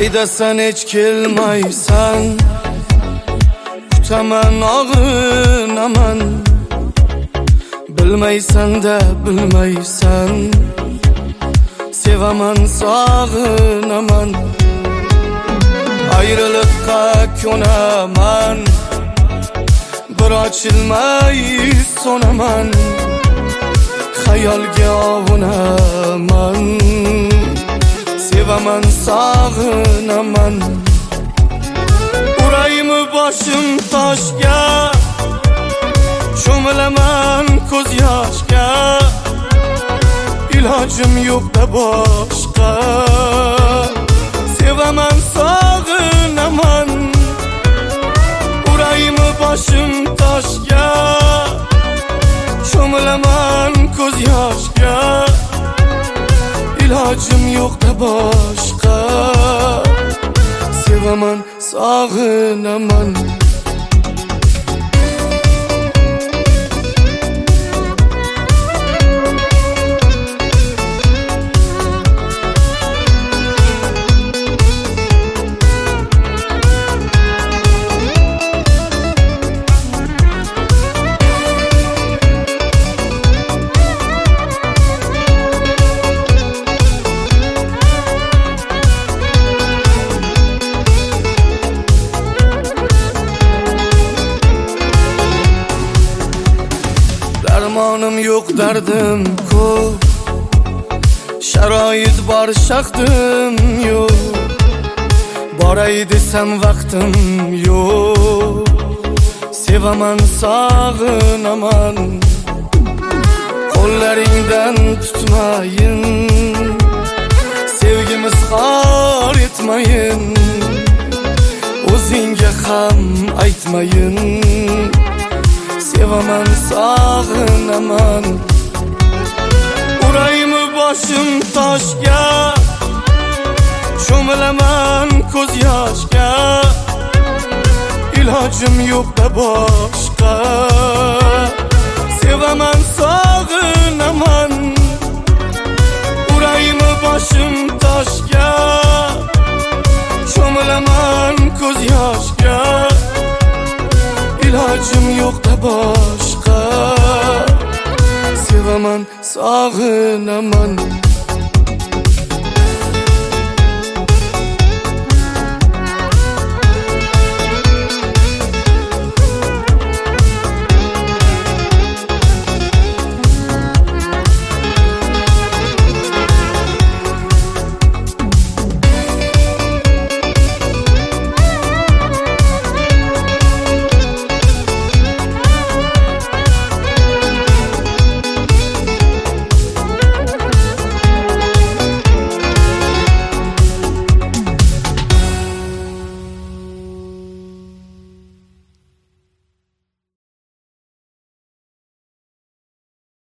Qaydasan hech kelmaysan, kutaman og'rinaman. Bilmaysan-da bilmaysan, sevaman sog'inaman. Ayrılıkqa ko'naman, bir ochilmay so'naman. Xayolga ovunaman, sevaman sog'inaman. Uraymi boshim toshga, cho'milaman ko'z yoshga. Ilojim yo'q-da boshqa, sevaman sog'inaman. Uraymi boshim toshga, cho'milaman ko'z yoshga. Ilojim yo'q-da boshqa, sevaman sog'inaman. Darmonim yo'q, dardim ko'p, sharoit bor, shaxtim yo'q. Boray desam vaqtim yo'q, sevaman sog'inaman. Qo'llaringdan tutmayin, sevgimiz xor etmayin. O'zingga ham aytmayin, sevaman sog'inaman. Uraymi boshim toshga, cho'milaman ko'z yoshga. Ilojim yo'q-da boshqa, sevaman sog'inaman. Uraymi boshim toshga, cho'milaman ko'z yoshga. Ilojim yo'q-da boshqa, sevaman sog'inaman.